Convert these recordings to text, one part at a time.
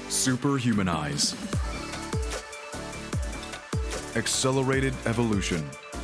Superhumanize. Accelerated evolution.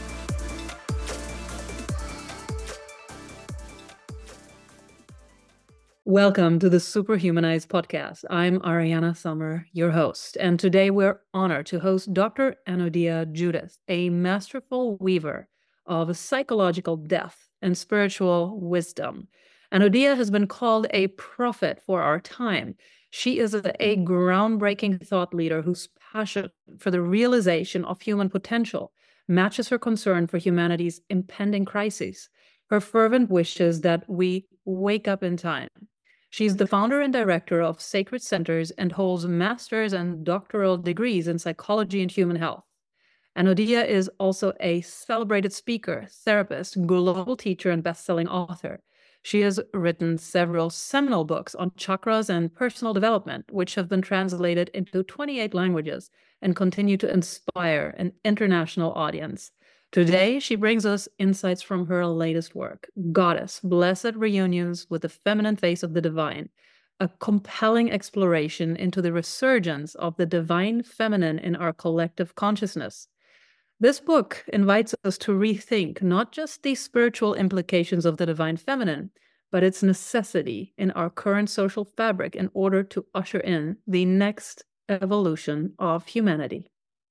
Welcome to the Superhumanize podcast. I'm Ariana Sommer, your host, and today we're honored to host Dr. Anaodea Judith, a masterful weaver of psychological depth and spiritual wisdom. Anaodea has been called a prophet for our time. She is a groundbreaking thought leader whose passion for the realization of human potential matches her concern for humanity's impending crises. Her fervent wish is that we wake up in time. She's the founder and director of Sacred Centers and holds master's and doctoral degrees in psychology and human health. Anaodea is also a celebrated speaker, therapist, global teacher, and best-selling author. She has written several seminal books on chakras and personal development, which have been translated into 28 languages and continue to inspire an international audience. Today, she brings us insights from her latest work, Goddess, Blessed Reunions with the Feminine Face of the Divine, a compelling exploration into the resurgence of the divine feminine in our collective consciousness. This book invites us to rethink not just the spiritual implications of the divine feminine, but its necessity in our current social fabric in order to usher in the next evolution of humanity.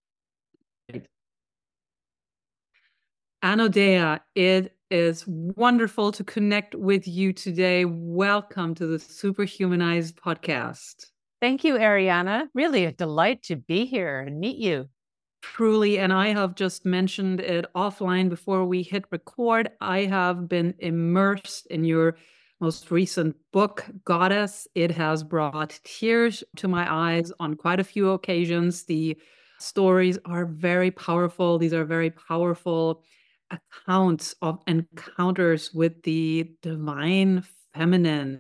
Anaodea, it is wonderful to connect with you today. Welcome to the Superhumanized podcast. Thank you, Ariana. Really a delight to be here and meet you. Truly, and I have just mentioned it offline before we hit record. I have been immersed in your most recent book, Goddess. It has brought tears to my eyes on quite a few occasions. The stories are very powerful. These are very powerful accounts of encounters with the divine feminine.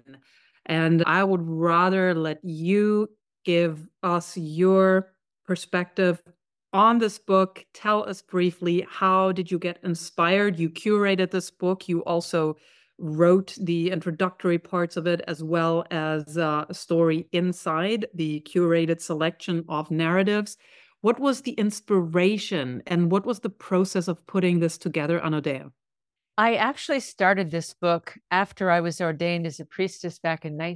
And I would rather let you give us your perspective on this book. Tell us briefly, how did you get inspired? You curated this book. You also wrote the introductory parts of it, as well as a story inside the curated selection of narratives. What was the inspiration and what was the process of putting this together, Anaodea? I actually started this book after I was ordained as a priestess back in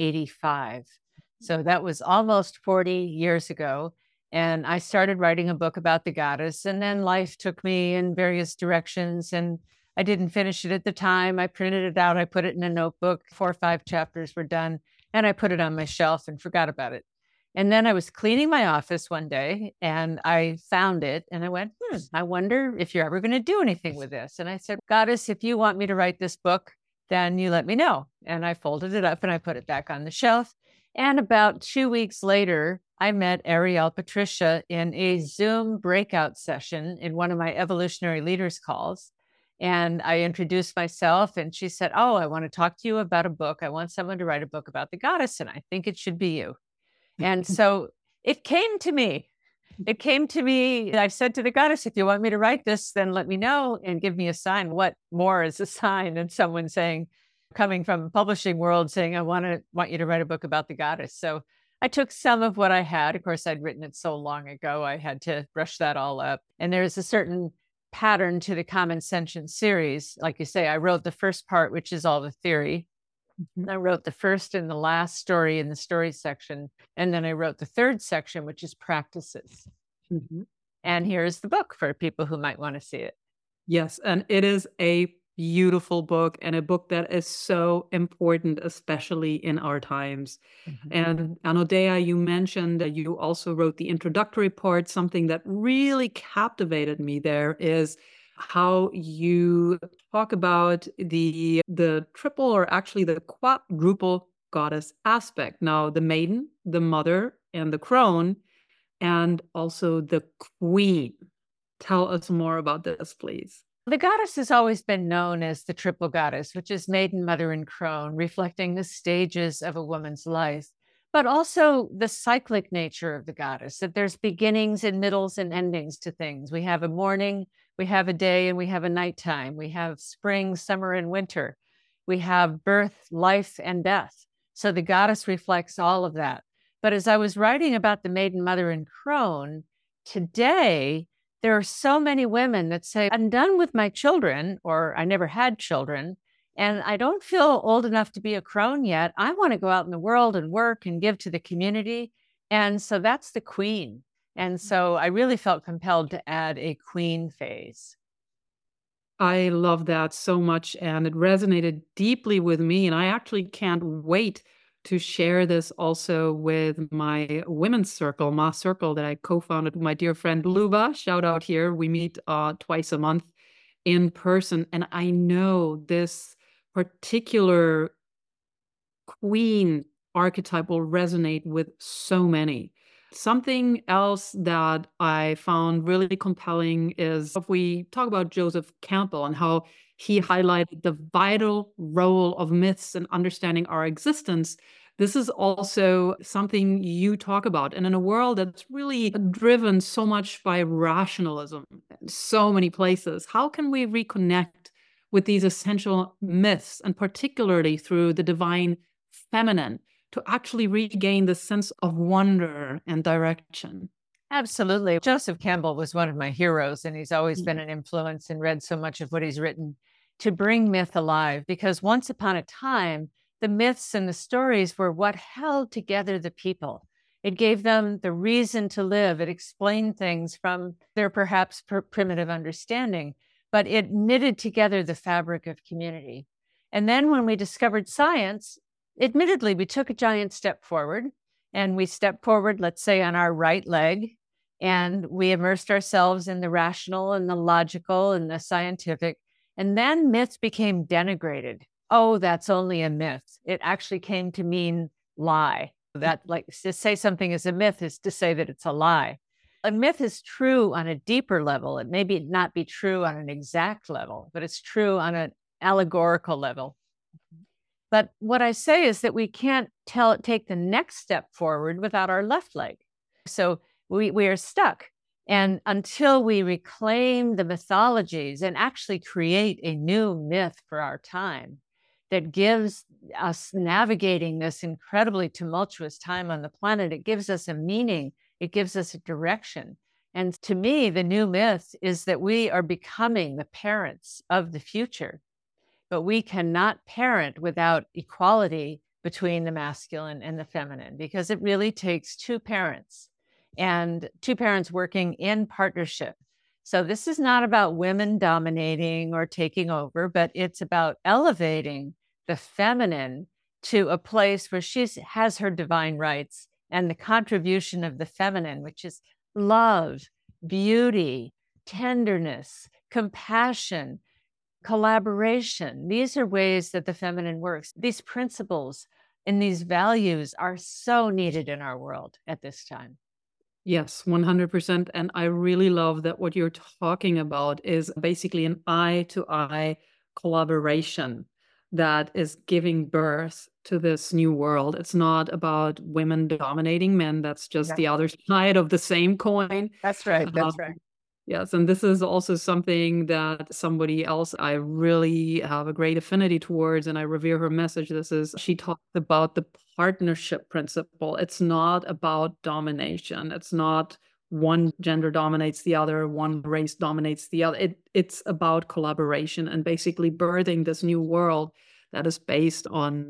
1985. So that was almost 40 years ago. And I started writing a book about the goddess, and then life took me in various directions, and I didn't finish it at the time. I printed it out. I put it in a notebook. 4 or 5 chapters were done, and I put it on my shelf and forgot about it. And then I was cleaning my office one day and I found it and I went, I wonder if you're ever going to do anything with this. And I said, Goddess, if you want me to write this book, then you let me know. And I folded it up and I put it back on the shelf. And about 2 weeks later, I met Ariel Patricia in a Zoom breakout session in one of my evolutionary leaders calls. And I introduced myself and she said, oh, I want to talk to you about a book. I want someone to write a book about the goddess. And I think it should be you. And so it came to me. It came to me. I said to the goddess, if you want me to write this, then let me know and give me a sign. What more is a sign than someone saying, coming from the publishing world, saying, I want you to write a book about the goddess. So I took some of what I had. Of course, I'd written it so long ago, I had to brush that all up. And there's a certain pattern to the Common Sentience series. Like you say, I wrote the first part, which is all the theory. I wrote the first and the last story in the story section. And then I wrote the third section, which is practices. Mm-hmm. And here's the book for people who might want to see it. Yes, and it is a beautiful book and a book that is so important, especially in our times. Mm-hmm. And Anaodea, you mentioned that you also wrote the introductory part. Something that really captivated me there is how you talk about the triple, or actually the quadruple goddess aspect. Now, the maiden, the mother, and the crone, and also the queen. Tell us more about this, please. The goddess has always been known as the triple goddess, which is maiden, mother, and crone, reflecting the stages of a woman's life, but also the cyclic nature of the goddess, that there's beginnings and middles and endings to things. We have a morning, we have a day, and we have a nighttime. We have spring, summer, and winter. We have birth, life, and death. So the goddess reflects all of that. But as I was writing about the maiden mother and crone, today, there are so many women that say, I'm done with my children, or I never had children, and I don't feel old enough to be a crone yet. I want to go out in the world and work and give to the community. And so that's the queen. And so I really felt compelled to add a queen phase. I love that so much, and it resonated deeply with me. And I actually can't wait to share this also with my women's circle, Ma Circle, that I co-founded with my dear friend Luba. Shout out here. We meet twice a month in person. And I know this particular queen archetype will resonate with so many. Something else that I found really compelling is if we talk about Joseph Campbell and how he highlighted the vital role of myths in understanding our existence. This is also something you talk about. And in a world that's really driven so much by rationalism in so many places, how can we reconnect with these essential myths, and particularly through the divine feminine, to actually regain the sense of wonder and direction? Absolutely. Joseph Campbell was one of my heroes, and he's always been an influence and read so much of what he's written to bring myth alive. Because once upon a time, the myths and the stories were what held together the people. It gave them the reason to live. It explained things from their perhaps primitive understanding, but it knitted together the fabric of community. And then when we discovered science, admittedly, we took a giant step forward, and we stepped forward, let's say, on our right leg, and we immersed ourselves in the rational and the logical and the scientific. And then myths became denigrated. Oh, that's only a myth. It actually came to mean lie. That, like, to say something is a myth is to say that it's a lie. A myth is true on a deeper level. It may not be true on an exact level, but it's true on an allegorical level. But what I say is that we can't take the next step forward without our left leg. So we are stuck. And until we reclaim the mythologies and actually create a new myth for our time that gives us navigating this incredibly tumultuous time on the planet, it gives us a meaning, it gives us a direction. And to me, the new myth is that we are becoming the parents of the future. But we cannot parent without equality between the masculine and the feminine, because it really takes two parents, and two parents working in partnership. So this is not about women dominating or taking over, but it's about elevating the feminine to a place where she has her divine rights, and the contribution of the feminine, which is love, beauty, tenderness, compassion, collaboration. These are ways that the feminine works. These principles and these values are so needed in our world at this time. Yes, 100%. And I really love that what you're talking about is basically an eye-to-eye collaboration that is giving birth to this new world. It's not about women dominating men. That's just the other side of the same coin. That's right. That's right. Yes, and this is also something that somebody else I really have a great affinity towards, and I revere her message. She talked about the partnership principle. It's not about domination. It's not one gender dominates the other, one race dominates the other. It's about collaboration and basically birthing this new world that is based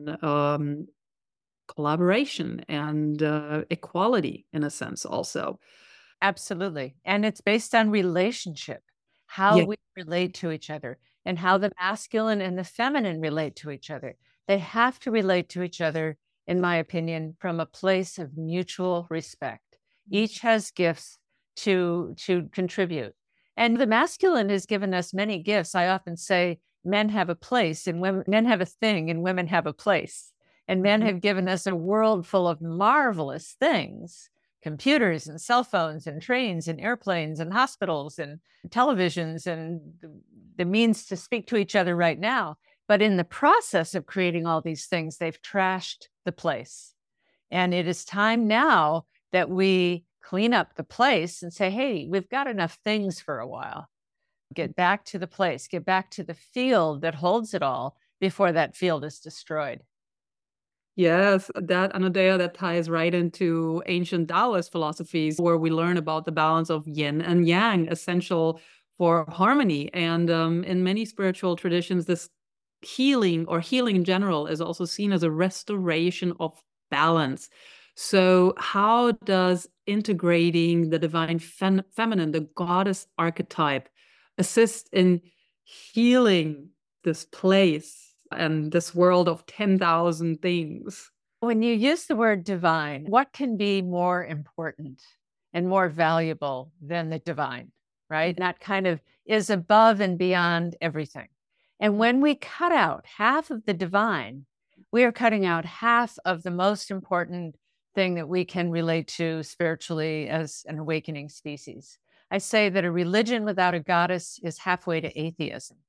on collaboration and equality, in a sense, also. Absolutely. And it's based on relationship, how we relate to each other, and how the masculine and the feminine relate to each other. They have to relate to each other, in my opinion, from a place of mutual respect. Each has gifts to contribute. And the masculine has given us many gifts. I often say men have a place and men have a thing and women have a place. And men have given us a world full of marvelous things. Computers and cell phones and trains and airplanes and hospitals and televisions and the means to speak to each other right now. But in the process of creating all these things, they've trashed the place. And it is time now that we clean up the place and say, hey, we've got enough things for a while. Get back to the place, get back to the field that holds it all before that field is destroyed. Yes, that Anodea, that ties right into ancient Taoist philosophies where we learn about the balance of yin and yang, essential for harmony. And in many spiritual traditions, this healing or healing in general is also seen as a restoration of balance. So, how does integrating the divine feminine, the goddess archetype, assist in healing this place and this world of 10,000 things? When you use the word divine, what can be more important and more valuable than the divine, right? That kind of is above and beyond everything. And when we cut out half of the divine, we are cutting out half of the most important thing that we can relate to spiritually as an awakening species. I say that a religion without a goddess is halfway to atheism.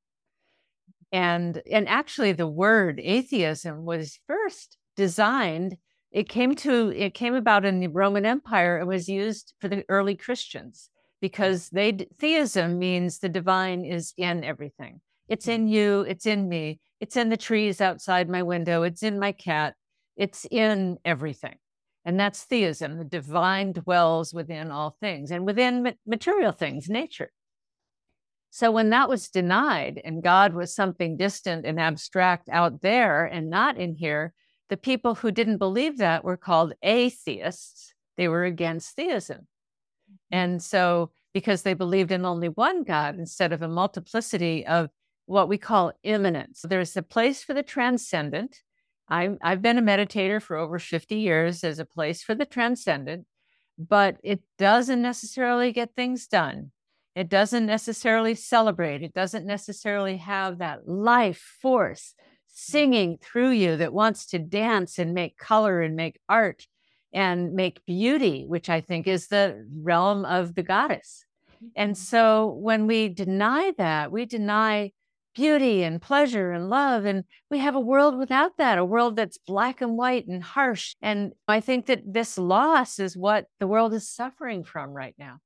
And actually the word atheism was first designed, it came about in the Roman Empire. It was used for the early Christians because theism means the divine is in everything. It's in you, it's in me, it's in the trees outside my window, it's in my cat, it's in everything. And that's theism. The divine dwells within all things and within material things, nature. So when that was denied and God was something distant and abstract out there and not in here, the people who didn't believe that were called atheists. They were against theism. And so because they believed in only one God instead of a multiplicity of what we call immanence. There's a place for the transcendent. I've been a meditator for over 50 years. There's a place for the transcendent, but it doesn't necessarily get things done. It doesn't necessarily celebrate. It doesn't necessarily have that life force singing through you that wants to dance and make color and make art and make beauty, which I think is the realm of the goddess. And so when we deny that, we deny beauty and pleasure and love. And we have a world without that, a world that's black and white and harsh. And I think that this loss is what the world is suffering from right now.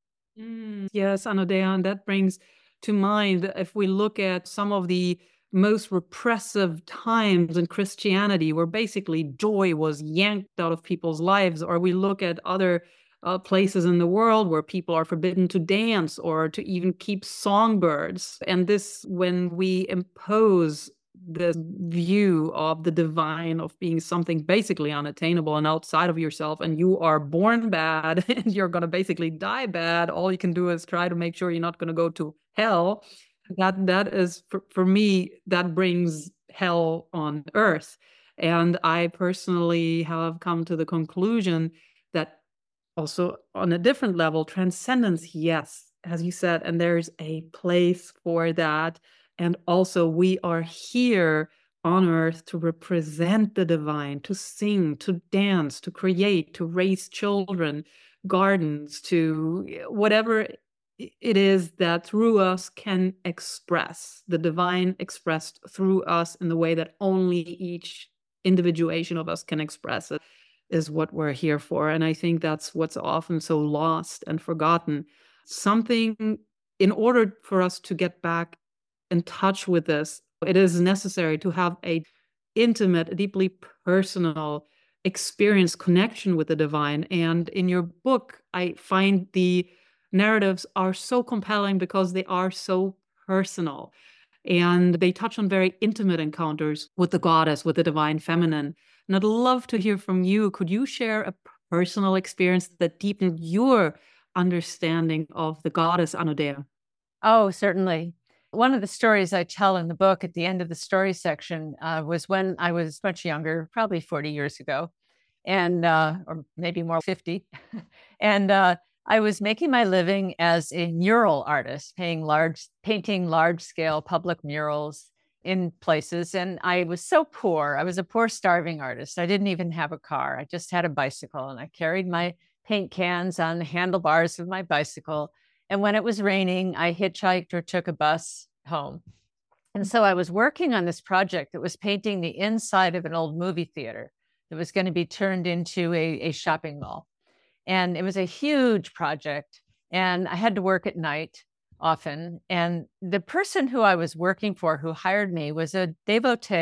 Yes, Anodea, and that brings to mind, if we look at some of the most repressive times in Christianity, where basically joy was yanked out of people's lives, or we look at other places in the world where people are forbidden to dance or to even keep songbirds. And this, when we impose this view of the divine, of being something basically unattainable and outside of yourself, and you are born bad and you're going to basically die bad, all you can do is try to make sure you're not going to go to hell. That is, for me, that brings hell on earth. And I personally have come to the conclusion that also on a different level, transcendence, yes, as you said, and there's a place for that. And also, we are here on earth to represent the divine, to sing, to dance, to create, to raise children, gardens, to whatever it is that through us can express the divine, expressed through us in the way that only each individuation of us can express it, is what we're here for. And I think that's what's often so lost and forgotten. Something, in order for us to get back in touch with this, it is necessary to have a intimate, deeply personal experience, connection with the divine. And in your book, I find the narratives are so compelling because they are so personal. And they touch on very intimate encounters with the goddess, with the divine feminine. And I'd love to hear from you. Could you share a personal experience that deepened your understanding of the goddess Anodea? Oh, certainly. One of the stories I tell in the book at the end of the story section was when I was much younger, probably 40 years ago, and or maybe more, 50. And I was making my living as a mural artist, painting large-scale public murals in places. And I was so poor. I was a poor, starving artist. I didn't even have a car. I just had a bicycle, and I carried my paint cans on the handlebars of my bicycle. And when it was raining, I hitchhiked or took a bus home. And so I was working on this project that was painting the inside of an old movie theater that was going to be turned into a shopping mall. And it was a huge project. And I had to work at night often. And the person who I was working for, who hired me, was a devotee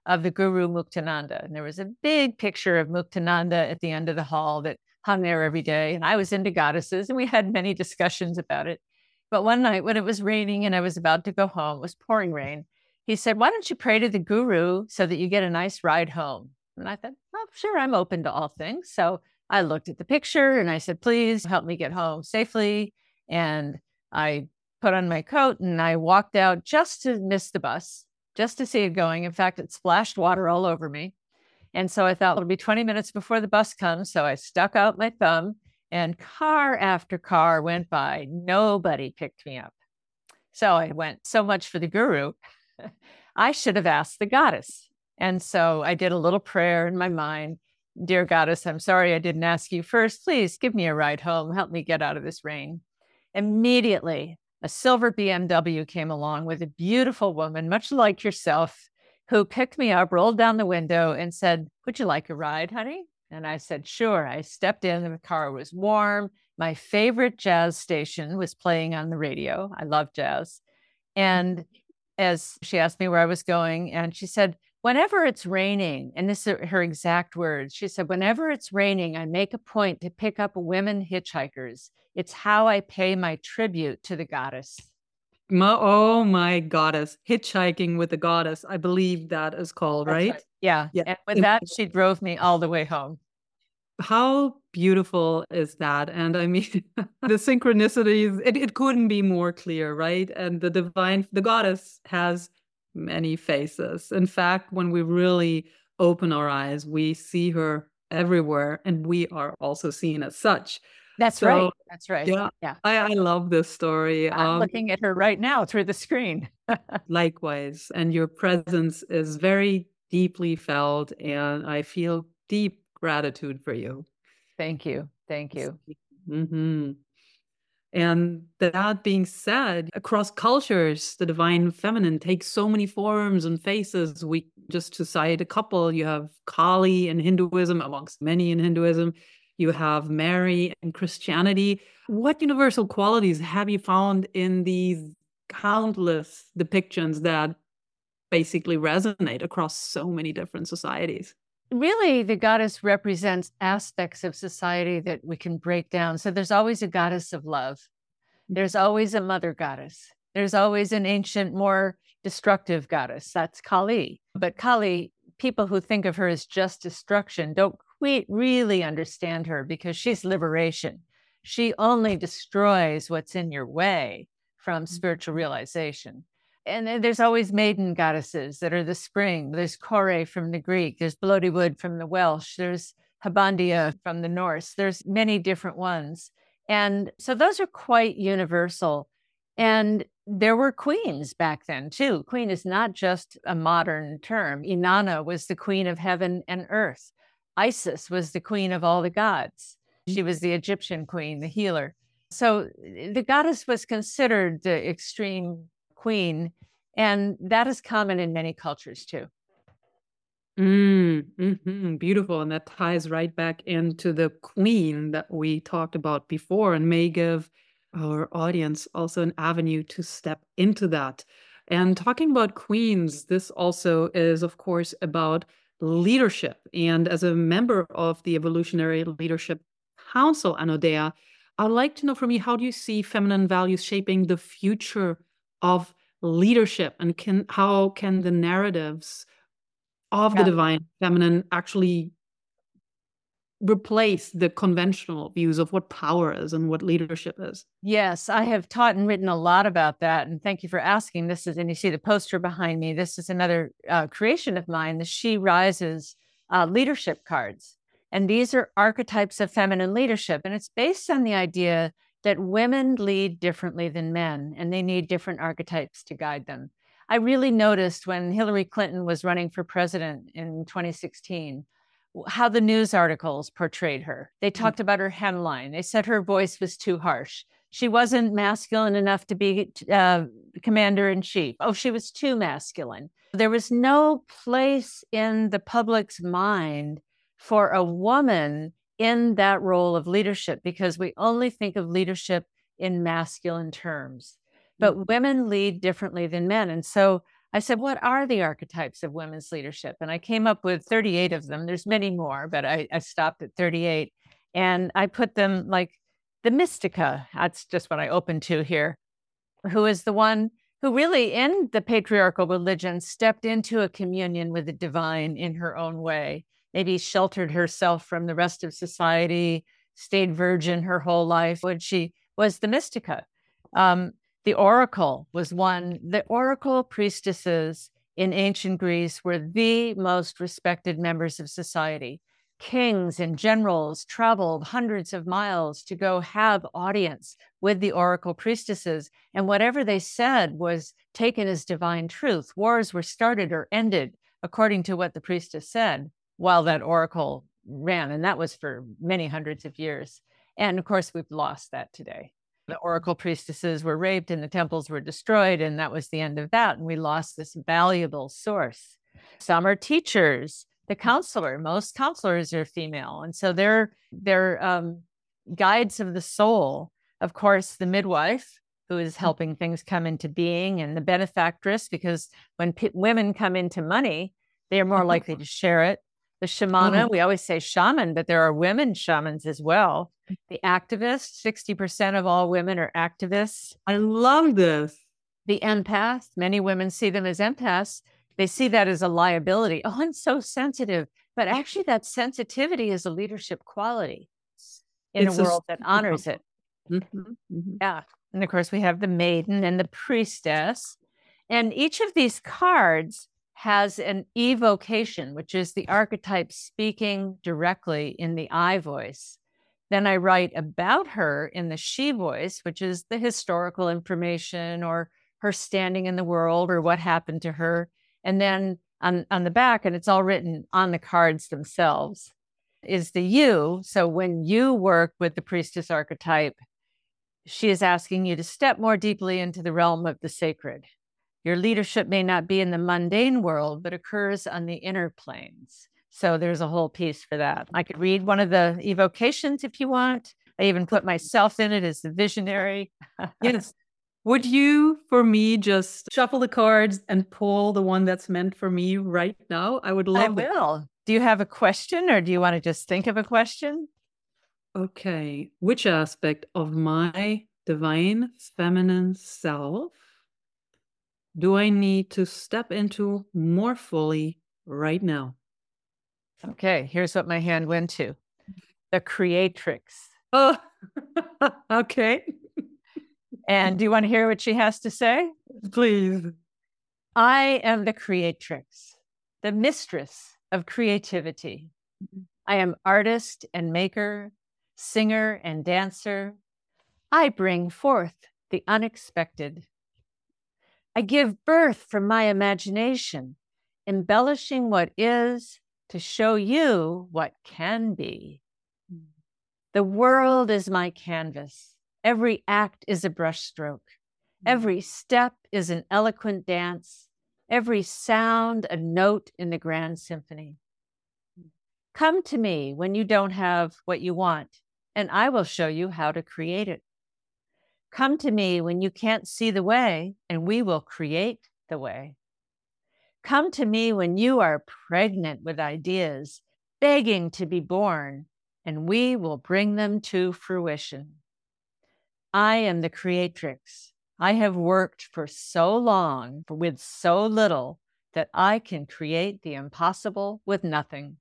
of the Guru Muktananda. And there was a big picture of Muktananda at the end of the hall that hung there every day. And I was into goddesses, and we had many discussions about it. But one night when it was raining and I was about to go home, it was pouring rain, he said, "Why don't you pray to the Guru so that you get a nice ride home?" And I thought, "Oh, sure, I'm open to all things." So I looked at the picture and I said, "Please help me get home safely." And I put on my coat and I walked out just to miss the bus, just to see it going. In fact, it splashed water all over me. And so I thought it'll be 20 minutes before the bus comes. So I stuck out my thumb, and car after car went by. Nobody picked me up. So I went, so much for the Guru. I should have asked the goddess. And so I did a little prayer in my mind. "Dear goddess, I'm sorry I didn't ask you first. Please give me a ride home. Help me get out of this rain." Immediately, a silver BMW came along with a beautiful woman, much like yourself, who picked me up, rolled down the window, and said, "Would you like a ride, honey?" And I said, "Sure." I stepped in, and the car was warm. My favorite jazz station was playing on the radio. I love jazz. And as she asked me where I was going, and she said, "Whenever it's raining," and this is her exact words, she said, "Whenever it's raining, I make a point to pick up women hitchhikers. It's how I pay my tribute to the goddess." Oh my goddess. Hitchhiking with the goddess. I believe that is called, That's right? right. Yeah. Yeah. And with that, she drove me all the way home. How beautiful is that? And I mean, the synchronicities, it couldn't be more clear, right? And the goddess has many faces. In fact, when we really open our eyes, we see her everywhere, and we are also seen as such. That's So, right. That's right. yeah, Yeah. I love this story. I'm looking at her right now through the screen. Likewise, and your presence is very deeply felt, and I feel deep gratitude for you. Thank you. Thank you. Hmm. And that being said, across cultures, the divine feminine takes so many forms and faces. We just to cite a couple, you have Kali in Hinduism, amongst many in Hinduism. You have Mary in Christianity. What universal qualities have you found in these countless depictions that basically resonate across so many different societies? Really, the goddess represents aspects of society that we can break down. So there's always a goddess of love. There's always a mother goddess. There's always an ancient, more destructive goddess. That's Kali. But Kali, people who think of her as just destruction don't really understand her, because she's liberation. She only destroys what's in your way from spiritual realization. And then there's always maiden goddesses that are the spring. There's Kore from the Greek. There's Blodywood from the Welsh. There's Habandia from the Norse. There's many different ones. And so those are quite universal. And there were queens back then, too. Queen is not just a modern term. Inanna was the queen of heaven and earth. Isis was the queen of all the gods. She was the Egyptian queen, the healer. So the goddess was considered the extreme queen, and that is common in many cultures too. Beautiful. And that ties right back into the queen that we talked about before, and may give our audience also an avenue to step into that. And talking about queens, this also is, of course, about leadership. And as a member of the Evolutionary Leadership Council, Anodea, I'd like to know from you, how do you see feminine values shaping the future of leadership, and how can the narratives of the divine feminine actually replace the conventional views of what power is and what leadership is? Yes, I have taught and written a lot about that. And thank you for asking. This is, and you see the poster behind me. This is another creation of mine, the She Rises leadership cards. And these are archetypes of feminine leadership. And it's based on the idea that women lead differently than men, and they need different archetypes to guide them. I really noticed when Hillary Clinton was running for president in 2016, how the news articles portrayed her. They talked about her hemline. They said her voice was too harsh. She wasn't masculine enough to be commander-in-chief. Oh, she was too masculine. There was no place in the public's mind for a woman in that role of leadership, because we only think of leadership in masculine terms. But women lead differently than men. And so I said, what are the archetypes of women's leadership? And I came up with 38 of them. There's many more, but I stopped at 38. And I put them like the Mystica. That's just what I opened to here, who is the one who really, in the patriarchal religion, stepped into a communion with the divine in her own way, maybe sheltered herself from the rest of society, stayed virgin her whole life. When she was the Mystica. The oracle was one. The oracle priestesses in ancient Greece were the most respected members of society. Kings and generals traveled hundreds of miles to go have audience with the oracle priestesses, and whatever they said was taken as divine truth. Wars were started or ended according to what the priestess said while that oracle ran, and that was for many hundreds of years. And of course, we've lost that today. The oracle priestesses were raped and the temples were destroyed, and that was the end of that. And we lost this valuable source. Some are teachers. The counselor, most counselors are female. And so they're guides of the soul. Of course, the midwife, who is helping things come into being, and the benefactress, because when women come into money, they are more likely to share it. The shamana, we always say shaman, but there are women shamans as well. The activist, 60% of all women are activists. I love this. The empath, many women see them as empaths. They see that as a liability. Oh, I'm so sensitive. But actually, that sensitivity is a leadership quality in a world that honors it. Yeah. And of course, we have the maiden and the priestess. And each of these cards has an evocation, which is the archetype speaking directly in the I voice. Then I write about her in the she voice, which is the historical information or her standing in the world or what happened to her. And then on the back, and it's all written on the cards themselves, is the you. So when you work with the priestess archetype, she is asking you to step more deeply into the realm of the sacred. Your leadership may not be in the mundane world, but occurs on the inner planes. So there's a whole piece for that. I could read one of the evocations if you want. I even put myself in it as the visionary. Yes. Would you, for me, just shuffle the cards and pull the one that's meant for me right now? I would love it. I will. Do you have a question, or do you want to just think of a question? Okay. Which aspect of my divine feminine self do I need to step into more fully right now? Okay, here's what my hand went to. The creatrix. Oh, okay. And do you want to hear what she has to say? Please. I am the creatrix, the mistress of creativity. I am artist and maker, singer and dancer. I bring forth the unexpected. I give birth from my imagination, embellishing what is to show you what can be. The world is my canvas. Every act is a brushstroke. Every step is an eloquent dance. Every sound a note in the grand symphony. Come to me when you don't have what you want, and I will show you how to create it. Come to me when you can't see the way, and we will create the way. Come to me when you are pregnant with ideas, begging to be born, and we will bring them to fruition. I am the creatrix. I have worked for so long with so little that I can create the impossible with nothing.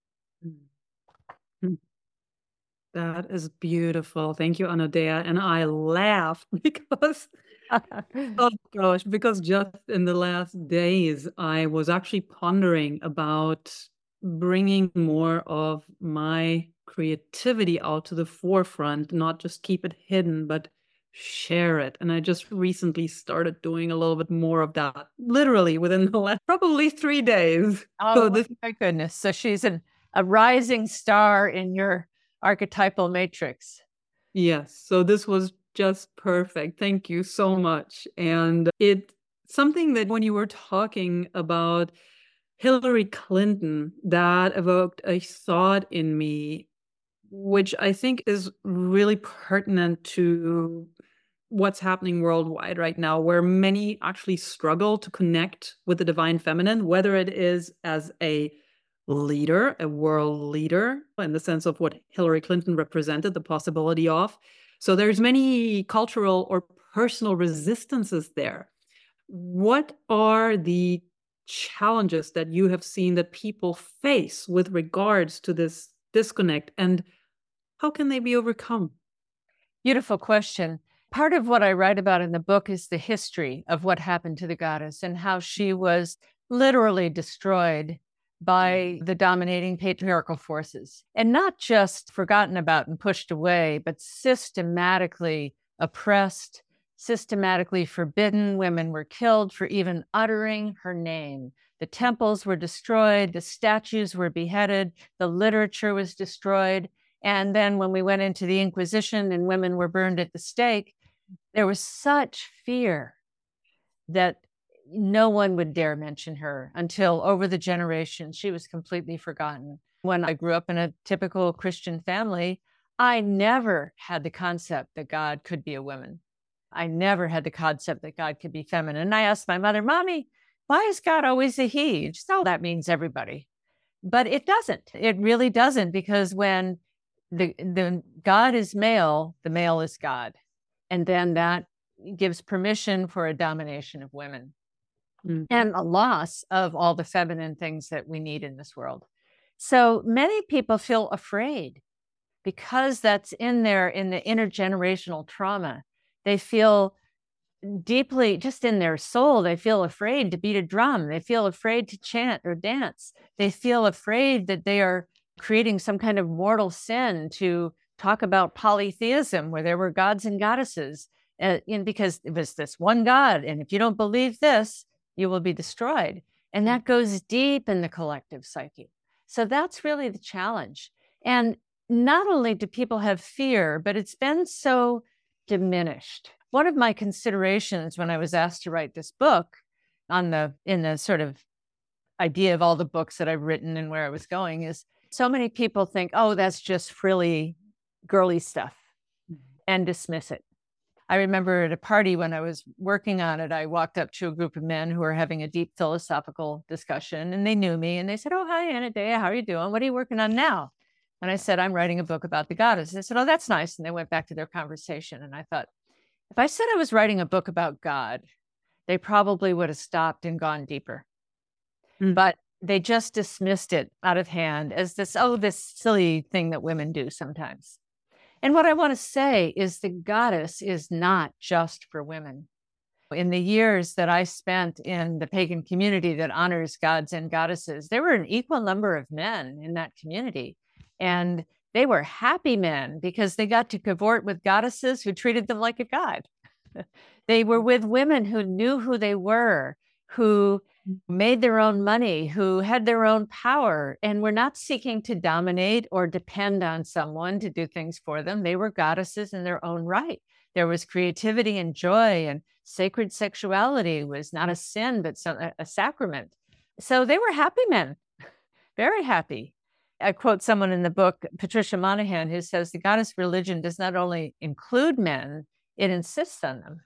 That is beautiful. Thank you, Anodea. And I laughed because, oh gosh, because just in the last days, I was actually pondering about bringing more of my creativity out to the forefront, not just keep it hidden, but share it. And I just recently started doing a little bit more of that, literally within the last probably 3 days. Oh, my goodness. So she's a rising star in your archetypal matrix. Yes. So this was just perfect. Thank you so much. And it's something that when you were talking about Hillary Clinton, that evoked a thought in me, which I think is really pertinent to what's happening worldwide right now, where many actually struggle to connect with the divine feminine, whether it is as a leader, a world leader, in the sense of what Hillary Clinton represented, the possibility of. So there's many cultural or personal resistances there. What are the challenges that you have seen that people face with regards to this disconnect, and how can they be overcome? Beautiful question. Part of what I write about in the book is the history of what happened to the goddess and how she was literally destroyed by the dominating patriarchal forces, and not just forgotten about and pushed away, but systematically oppressed, systematically forbidden. Women were killed for even uttering her name. The temples were destroyed, the statues were beheaded, the literature was destroyed. And then when we went into the Inquisition and women were burned at the stake, there was such fear that no one would dare mention her until over the generations, she was completely forgotten. When I grew up in a typical Christian family, I never had the concept that God could be a woman. I never had the concept that God could be feminine. And I asked my mother, Mommy, why is God always a he? She said, oh, that means everybody. But it doesn't. It really doesn't, because when the God is male, the male is God. And then that gives permission for a domination of women. And a loss of all the feminine things that we need in this world. So many people feel afraid because that's in the intergenerational trauma. They feel deeply, just in their soul, they feel afraid to beat a drum. They feel afraid to chant or dance. They feel afraid that they are creating some kind of mortal sin to talk about polytheism, where there were gods and goddesses, because it was this one God. And if you don't believe this, you will be destroyed. And that goes deep in the collective psyche. So that's really the challenge. And not only do people have fear, but it's been so diminished. One of my considerations when I was asked to write this book in the sort of idea of all the books that I've written and where I was going is, so many people think, oh, that's just frilly, girly stuff, and dismiss it. I remember at a party when I was working on it, I walked up to a group of men who were having a deep philosophical discussion, and they knew me, and they said, oh, hi, Anna Dea, how are you doing? What are you working on now? And I said, I'm writing a book about the goddess. They said, oh, that's nice. And they went back to their conversation. And I thought, if I said I was writing a book about God, they probably would have stopped and gone deeper. But they just dismissed it out of hand as this silly thing that women do sometimes. And what I want to say is the goddess is not just for women. In the years that I spent in the pagan community that honors gods and goddesses, there were an equal number of men in that community. And they were happy men because they got to cavort with goddesses who treated them like a god. They were with women who knew who they were, who made their own money, who had their own power, and were not seeking to dominate or depend on someone to do things for them. They were goddesses in their own right. There was creativity and joy, and sacred sexuality was not a sin, but a sacrament. So they were happy men, very happy. I quote someone in the book, Patricia Monahan, who says the goddess religion does not only include men, it insists on them.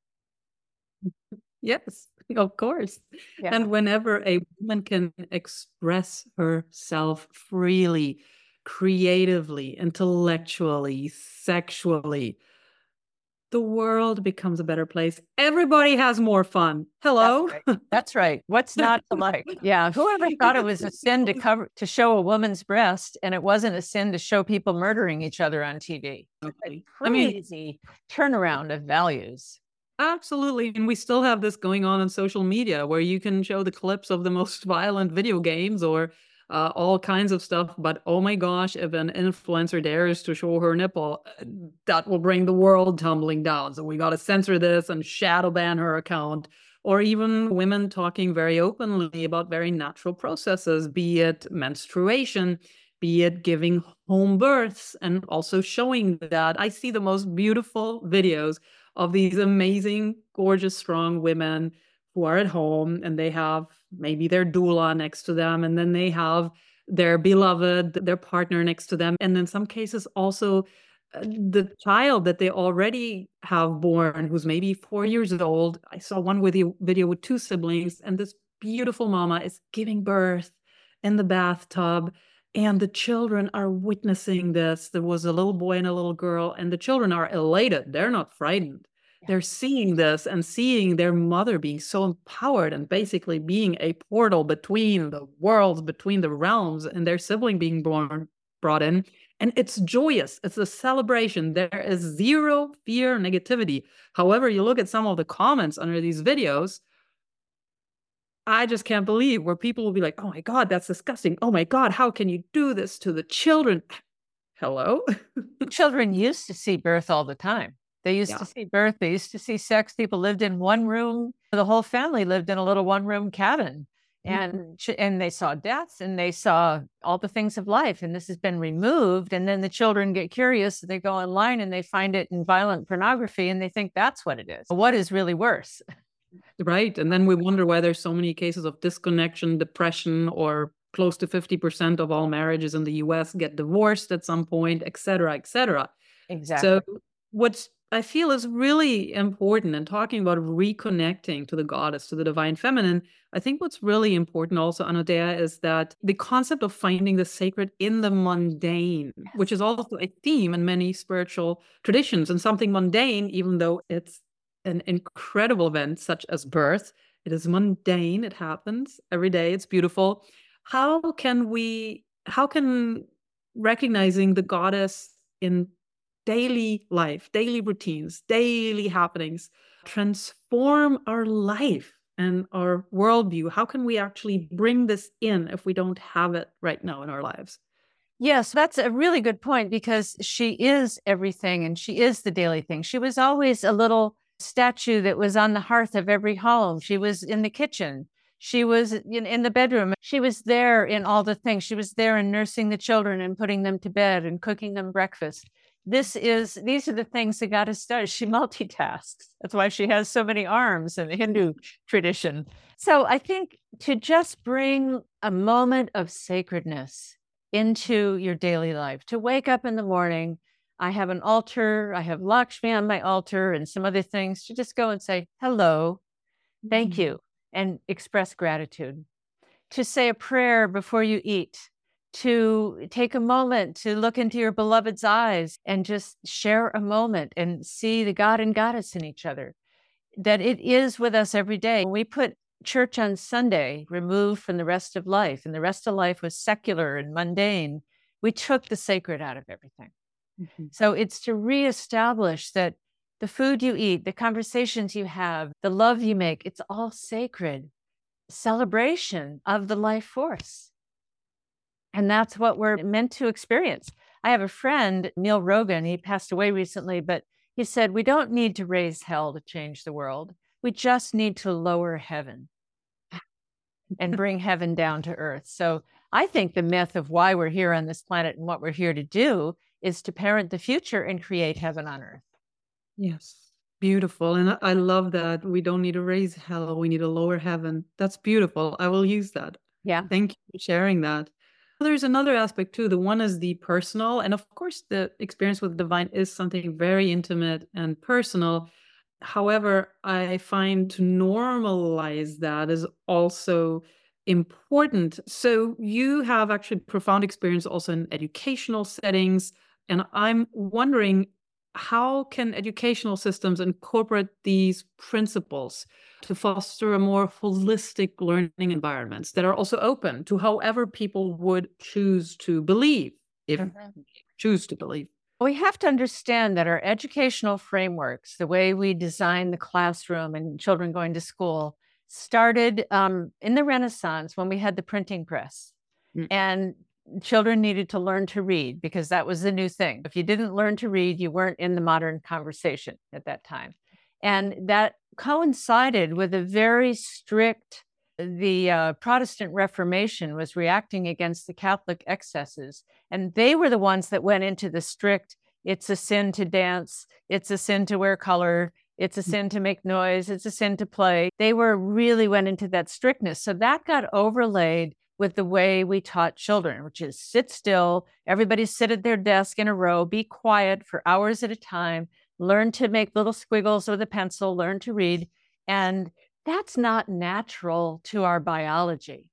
Yes, of course. Yeah. And whenever a woman can express herself freely, creatively, intellectually, sexually, the world becomes a better place. Everybody has more fun. Hello? That's right. That's right. What's not to like? Yeah. Whoever thought it was a sin to show a woman's breast, and it wasn't a sin to show people murdering each other on TV? Okay. Crazy turnaround of values. Absolutely. And we still have this going on social media where you can show the clips of the most violent video games or all kinds of stuff. But oh my gosh, if an influencer dares to show her nipple, that will bring the world tumbling down. So we got to censor this and shadow ban her account. Or even women talking very openly about very natural processes, be it menstruation, be it giving home births, and also showing that. I see the most beautiful videos of these amazing, gorgeous, strong women who are at home, and they have maybe their doula next to them, and then they have their beloved, their partner next to them. And in some cases also the child that they already have born, who's maybe 4 years old. I saw one video with two siblings, and this beautiful mama is giving birth in the bathtub, and the children are witnessing this. There was a little boy and a little girl, and the children are elated. They're not frightened. They're seeing this and seeing their mother being so empowered and basically being a portal between the worlds, between the realms, and their sibling being brought in. And it's joyous. It's a celebration. There is zero fear, negativity. However, you look at some of the comments under these videos, I just can't believe, where people will be like, oh my God, that's disgusting. Oh my God, how can you do this to the children? Hello? Children used to see birth all the time. They used to see birth. They used to see sex. People lived in one room. The whole family lived in a little one-room cabin. And they saw deaths, and they saw all the things of life. And this has been removed. And then the children get curious. They go online and they find it in violent pornography, and they think that's what it is. What is really worse? Right. And then we wonder why there's so many cases of disconnection, depression, or close to 50% of all marriages in the US get divorced at some point, et cetera, et cetera. Exactly. So what I feel is really important in talking about reconnecting to the goddess, to the divine feminine, I think what's really important also, Anodea, is that the concept of finding the sacred in the mundane, which is also a theme in many spiritual traditions, and something mundane, even though it's an incredible event such as birth, it is mundane, it happens every day, it's beautiful. How can recognizing the goddess in daily life, daily routines, daily happenings transform our life and our worldview? How can we actually bring this in if we don't have it right now in our lives? Yes, that's a really good point, because she is everything, and she is the daily thing. She was always a little statue that was on the hearth of every home. She was in the kitchen. She was in the bedroom. She was there in all the things. She was there in nursing the children and putting them to bed and cooking them breakfast. These are the things the goddess does. She multitasks. That's why she has so many arms in the Hindu tradition. So I think to just bring a moment of sacredness into your daily life, to wake up in the morning, I have an altar, I have Lakshmi on my altar and some other things, to just go and say, hello, thank you, and express gratitude. To say a prayer before you eat, to take a moment to look into your beloved's eyes and just share a moment and see the God and goddess in each other, that it is with us every day. We put church on Sunday, removed from the rest of life, and the rest of life was secular and mundane. We took the sacred out of everything. So it's to reestablish that the food you eat, the conversations you have, the love you make, it's all sacred celebration of the life force. And that's what we're meant to experience. I have a friend, Neil Rogan, he passed away recently, but he said, we don't need to raise hell to change the world. We just need to lower heaven and bring heaven down to earth. So I think the myth of why we're here on this planet and what we're here to do is to parent the future and create heaven on earth. Yes. Beautiful. And I love that. We don't need to raise hell. We need to lower heaven. That's beautiful. I will use that. Yeah. Thank you for sharing that. There's another aspect too. The one is the personal. And of course, the experience with the divine is something very intimate and personal. However, I find to normalize that is also important. So you have actually profound experience also in educational settings. And I'm wondering, how can educational systems incorporate these principles to foster a more holistic learning environments that are also open to however people would choose to believe, if choose to believe? We have to understand that our educational frameworks, the way we design the classroom and children going to school, started in the Renaissance when we had the printing press. And children needed to learn to read because that was the new thing. If you didn't learn to read, you weren't in the modern conversation at that time. And that coincided with a very strict, the Protestant Reformation was reacting against the Catholic excesses. And they were the ones that went into the strict, it's a sin to dance, it's a sin to wear color, it's a sin to make noise, it's a sin to play. They really went into that strictness. So that got overlaid with the way we taught children, which is sit still, everybody sit at their desk in a row, be quiet for hours at a time, learn to make little squiggles with a pencil, learn to read. And that's not natural to our biology.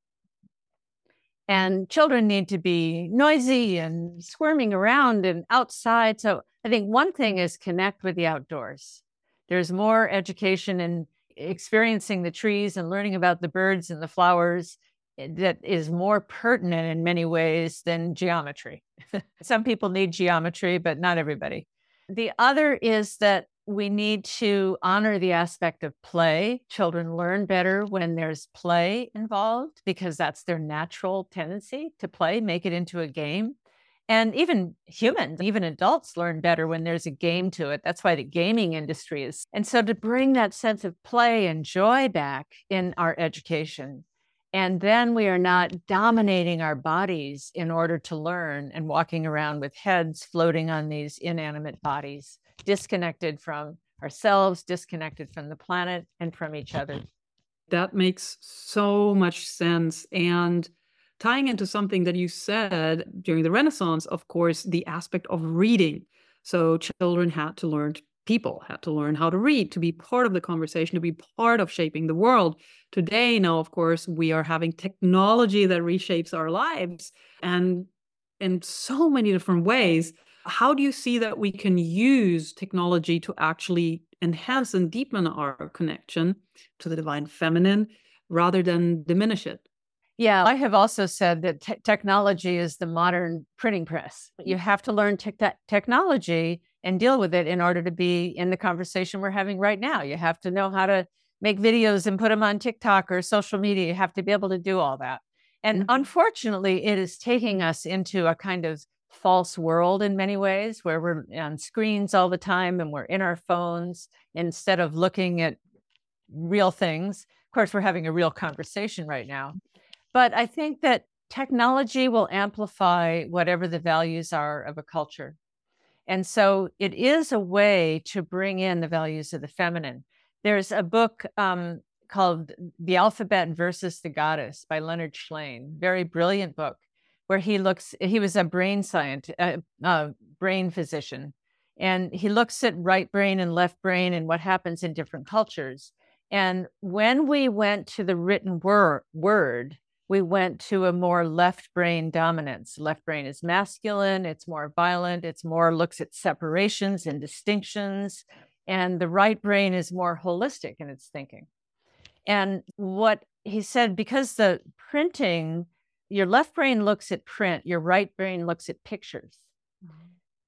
And children need to be noisy and squirming around and outside. So I think one thing is connect with the outdoors. There's more education in experiencing the trees and learning about the birds and the flowers that is more pertinent in many ways than geometry. Some people need geometry, but not everybody. The other is that we need to honor the aspect of play. Children learn better when there's play involved because that's their natural tendency to play, make it into a game. And even humans, even adults learn better when there's a game to it. That's why the gaming industry is. And so to bring that sense of play and joy back in our education, and then we are not dominating our bodies in order to learn and walking around with heads floating on these inanimate bodies, disconnected from ourselves, disconnected from the planet and from each other. That makes so much sense. And tying into something that you said during the Renaissance, of course, the aspect of reading. So children had to learn, people had to learn how to read, to be part of the conversation, to be part of shaping the world. Today, now, of course, we are having technology that reshapes our lives and in so many different ways. How do you see that we can use technology to actually enhance and deepen our connection to the divine feminine rather than diminish it? Yeah, I have also said that technology is the modern printing press. You have to learn technology and deal with it in order to be in the conversation we're having right now. You have to know how to make videos and put them on TikTok or social media. You have to be able to do all that. And unfortunately, it is taking us into a kind of false world in many ways where we're on screens all the time and we're in our phones instead of looking at real things. Of course, we're having a real conversation right now. But I think that technology will amplify whatever the values are of a culture. And so it is a way to bring in the values of the feminine. There's a book called The Alphabet versus the Goddess by Leonard Shlain, very brilliant book, where he was a brain scientist, brain physician, and he looks at right brain and left brain and what happens in different cultures. And when we went to the written word, we went to a more left brain dominance. Left brain is masculine, it's more violent, it's more looks at separations and distinctions. And the right brain is more holistic in its thinking. And what he said, because the printing, your left brain looks at print, your right brain looks at pictures. Mm-hmm.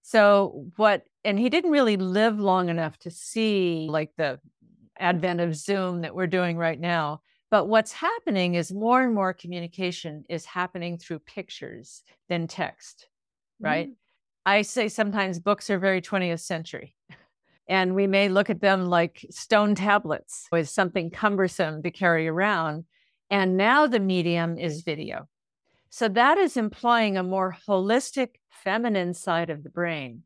So and he didn't really live long enough to see like the advent of Zoom that we're doing right now. But what's happening is more and more communication is happening through pictures than text, right? I say sometimes books are very 20th century. And we may look at them like stone tablets with something cumbersome to carry around. And now the medium is video. So that is implying a more holistic feminine side of the brain.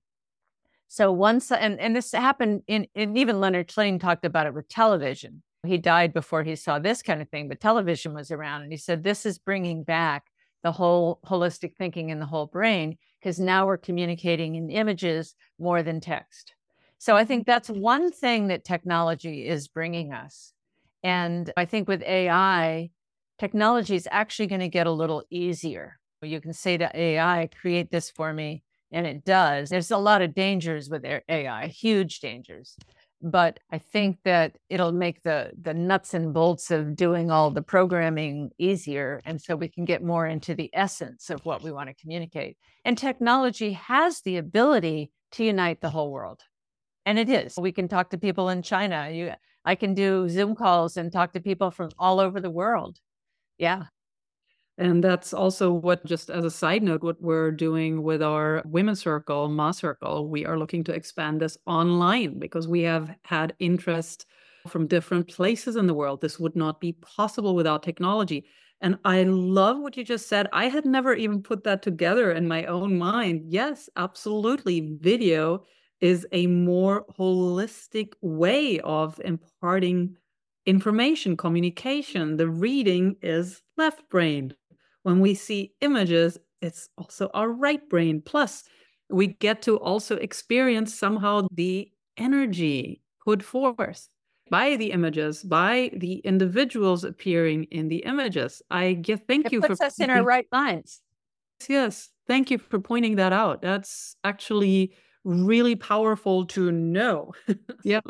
So and this happened and even Leonard Shlain talked about it with television. He died before he saw this kind of thing, but television was around. And he said, this is bringing back the whole holistic thinking in the whole brain, because now we're communicating in images more than text. So I think that's one thing that technology is bringing us. And I think with AI, technology is actually going to get a little easier. You can say to AI, create this for me, and it does. There's a lot of dangers with AI, huge dangers. But I think that it'll make the nuts and bolts of doing all the programming easier. And so we can get more into the essence of what we want to communicate. And technology has the ability to unite the whole world. And it is. We can talk to people in China. I can do Zoom calls and talk to people from all over the world. Yeah. And that's also what, just as a side note, what we're doing with our Women's Circle, Ma Circle. We are looking to expand this online because we have had interest from different places in the world. This would not be possible without technology. And I love what you just said. I had never even put that together in my own mind. Yes, absolutely. Video is a more holistic way of imparting information, communication. The reading is left brain, when we see images, it's also our right brain. Plus, we get to also experience somehow the energy put forth by the images, by the individuals appearing in the images. Thank It you for puts us in our right minds. Yes, thank you for pointing that out. That's actually really powerful to know. Yeah,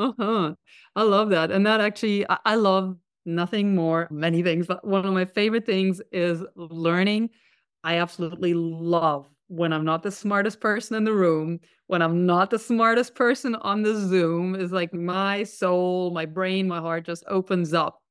I love that. And that actually, I love nothing more, many things, but one of my favorite things is learning. I absolutely love when I'm not the smartest person in the room, when I'm not the smartest person on the Zoom, is like my soul, my brain, my heart just opens up.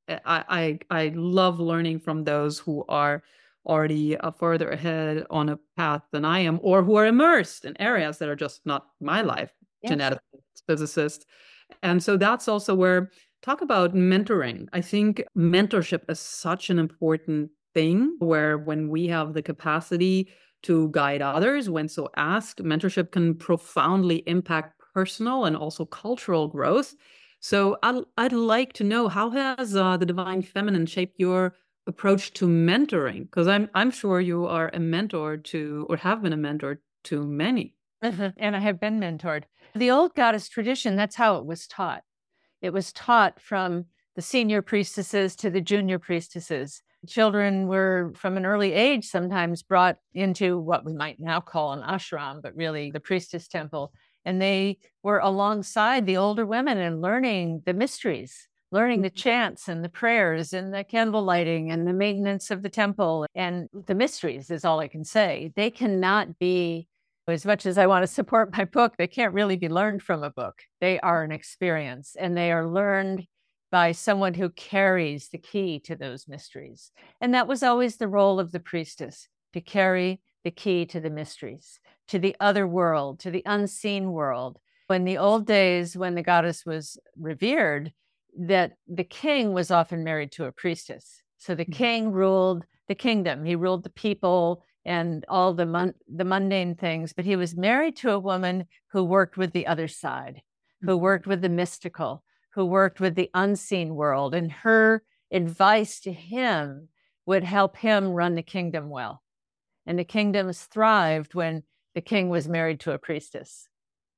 I love learning from those who are already further ahead on a path than I am, or who are immersed in areas that are just not my life, Yes. geneticist, physicist. And so that's also where talk about mentoring. I think mentorship is such an important thing where when we have the capacity to guide others, when so asked, mentorship can profoundly impact personal and also cultural growth. So I'd like to know, how has the Divine Feminine shaped your approach to mentoring? Because I'm sure you are a mentor to, or have been a mentor to many. And I have been mentored. The old goddess tradition, that's how it was taught. It was taught from the senior priestesses to the junior priestesses. Children were, from an early age, sometimes brought into what we might now call an ashram, but really the priestess temple. And they were alongside the older women and learning the mysteries, learning the chants and the prayers and the candle lighting and the maintenance of the temple. And the mysteries is all I can say. They cannot be, as much as I want to support my book, they can't really be learned from a book. They are an experience, and they are learned by someone who carries the key to those mysteries. And that was always the role of the priestess, to carry the key to the mysteries, to the other world, to the unseen world. In the old days, when the goddess was revered, that the king was often married to a priestess. So the king ruled the kingdom. He ruled the people and all the mundane things, but he was married to a woman who worked with the other side, who worked with the mystical, who worked with the unseen world, and her advice to him would help him run the kingdom well. And the kingdoms thrived when the king was married to a priestess.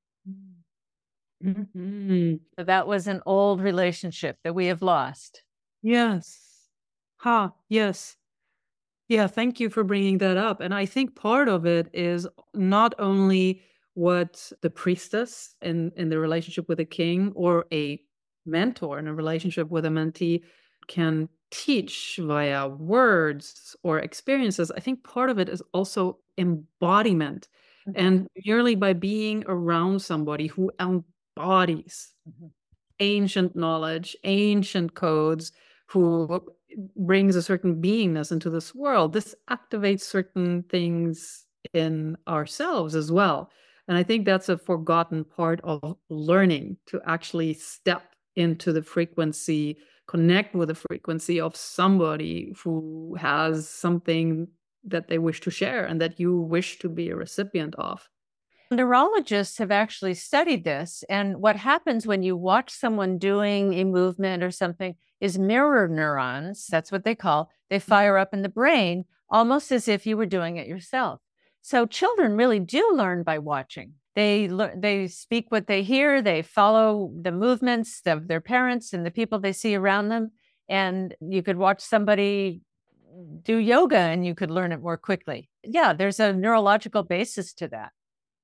Mm-hmm. So that was an old relationship that we have lost. Yes. Yes. Yeah, thank you for bringing that up. And I think part of it is not only what the priestess in the relationship with a king, or a mentor in a relationship with a mentee, can teach via words or experiences. I think part of it is also embodiment. And merely by being around somebody who embodies ancient knowledge, ancient codes, who brings a certain beingness into this world, this activates certain things in ourselves as well. And I think that's a forgotten part of learning, to actually step into the frequency, connect with the frequency of somebody who has something that they wish to share and that you wish to be a recipient of. Neurologists have actually studied this. And what happens when you watch someone doing a movement or something is mirror neurons, that's what they call, they fire up in the brain almost as if you were doing it yourself. So children really do learn by watching. They speak what they hear, they follow the movements of their parents and the people they see around them. And you could watch somebody do yoga and you could learn it more quickly. Yeah, there's a neurological basis to that.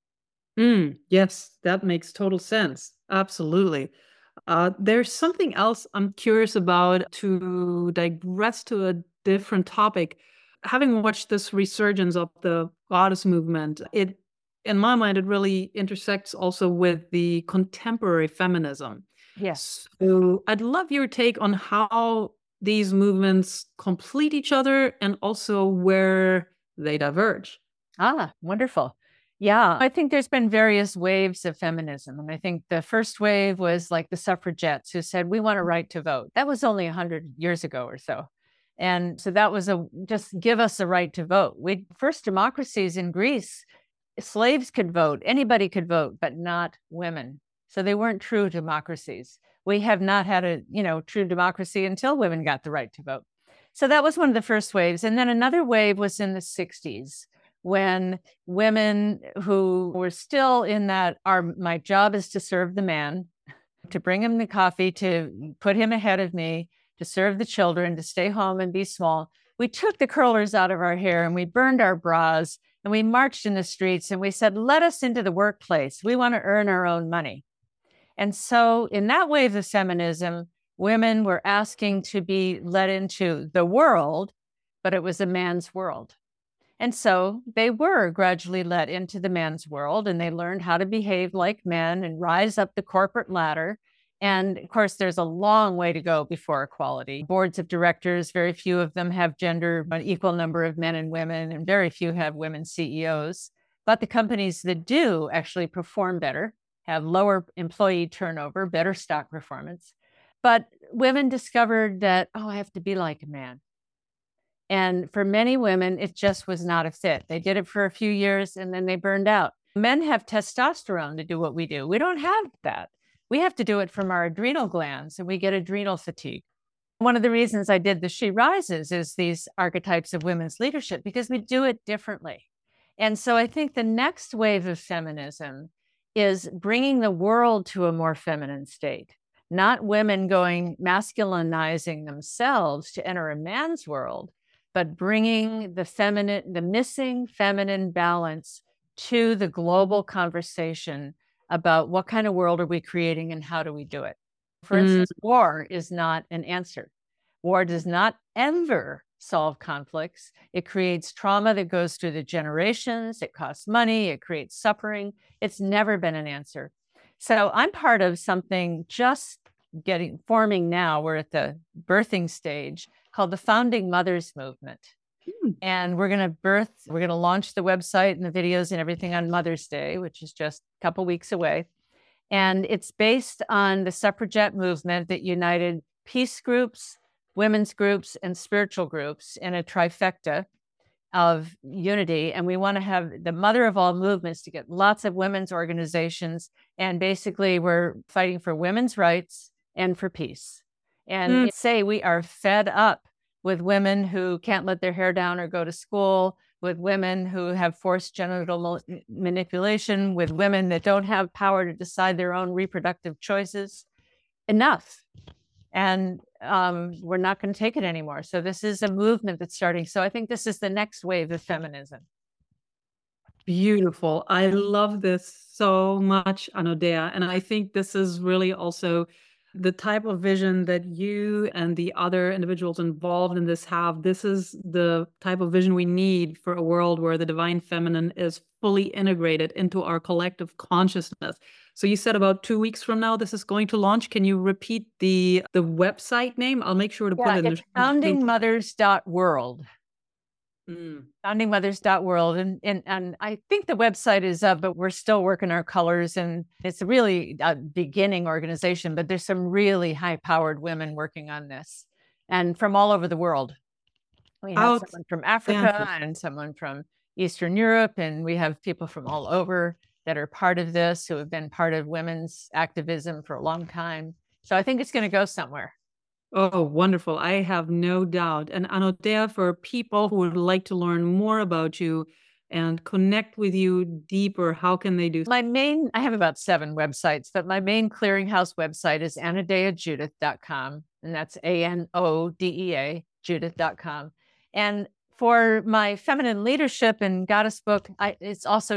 Yes, that makes total sense. Absolutely. There's something else I'm curious about, to digress to a different topic. Having watched this resurgence of the goddess movement, in my mind, it really intersects also with the contemporary feminism. Yes. So I'd love your take on how these movements complete each other and also where they diverge. Wonderful. Yeah, I think there's been various waves of feminism. And I think the first wave was like the suffragettes who said, we want a right to vote. That was only 100 years ago or so. And so that was just give us a right to vote. First democracies in Greece, slaves could vote, anybody could vote, but not women. So they weren't true democracies. We have not had a true democracy until women got the right to vote. So that was one of the first waves. And then another wave was in the 60s when women who were still in that, my job is to serve the man, to bring him the coffee, to put him ahead of me, to serve the children, to stay home and be small. We took the curlers out of our hair and we burned our bras and we marched in the streets and we said, let us into the workplace. We want to earn our own money. And so in that wave of feminism, women were asking to be let into the world, but it was a man's world. And so they were gradually let into the man's world, and they learned how to behave like men and rise up the corporate ladder. And of course, there's a long way to go before equality. Boards of directors, very few of them have an equal number of men and women, and very few have women CEOs. But the companies that do actually perform better, have lower employee turnover, better stock performance. But women discovered that, I have to be like a man. And for many women, it just was not a fit. They did it for a few years and then they burned out. Men have testosterone to do what we do. We don't have that. We have to do it from our adrenal glands, and we get adrenal fatigue. One of the reasons I did the She Rises is these archetypes of women's leadership, because we do it differently. And so I think the next wave of feminism is bringing the world to a more feminine state, not women going masculinizing themselves to enter a man's world, but bringing the missing feminine balance to the global conversation about what kind of world are we creating and how do we do it. For instance, war is not an answer. War does not ever solve conflicts. It creates trauma that goes through the generations. It costs money. It creates suffering. It's never been an answer. So I'm part of something just forming now. We're at the birthing stage, called the Founding Mothers Movement. And we're going to launch the website and the videos and everything on Mother's Day, which is just a couple weeks away. And it's based on the suffragette movement that united peace groups, women's groups, and spiritual groups in a trifecta of unity. And we want to have the mother of all movements to get lots of women's organizations. And basically, we're fighting for women's rights and for peace. And say we are fed up with women who can't let their hair down or go to school, with women who have forced genital manipulation, with women that don't have power to decide their own reproductive choices. Enough. And we're not going to take it anymore. So this is a movement that's starting. So I think this is the next wave of feminism. Beautiful. I love this so much, Anodea. And I think this is really also the type of vision that you and the other individuals involved in this have. This is the type of vision we need for a world where the divine feminine is fully integrated into our collective consciousness. So you said about 2 weeks from now, this is going to launch. Can you repeat the website name? I'll make sure to put it in the foundingmothers.world. Foundingmothers.world. And I think the website is up, but we're still working our colors. And it's really a beginning organization, but there's some really high-powered women working on this, and from all over the world. We have someone from Africa and someone from Eastern Europe, and we have people from all over that are part of this, who have been part of women's activism for a long time. So I think it's going to go somewhere. Oh, wonderful. I have no doubt. And Anodea, for people who would like to learn more about you and connect with you deeper, how can they do so? I have about 7 websites, but my main clearinghouse website is AnodeaJudith.com. And that's ANODEA, Judith.com. And for my feminine leadership and goddess book, it's also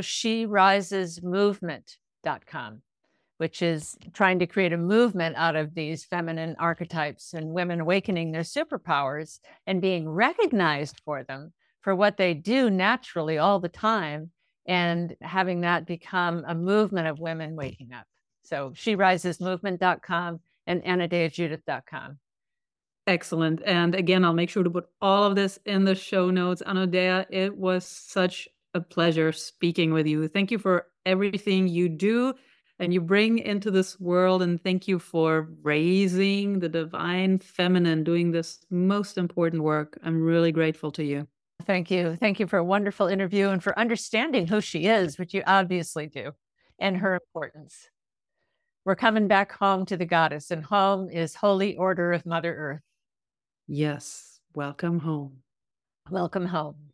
SheRisesMovement.com, which is trying to create a movement out of these feminine archetypes and women awakening their superpowers and being recognized for them, for what they do naturally all the time, and having that become a movement of women waking up. So SheRisesMovement.com and AnodeaJudith.com. Excellent. And again, I'll make sure to put all of this in the show notes. Anodea, it was such a pleasure speaking with you. Thank you for everything you do and you bring into this world. And thank you for raising the divine feminine, doing this most important work. I'm really grateful to you. Thank you. Thank you for a wonderful interview and for understanding who she is, which you obviously do, and her importance. We're coming back home to the goddess, and home is Holy Order of Mother Earth. Yes, welcome home. Welcome home.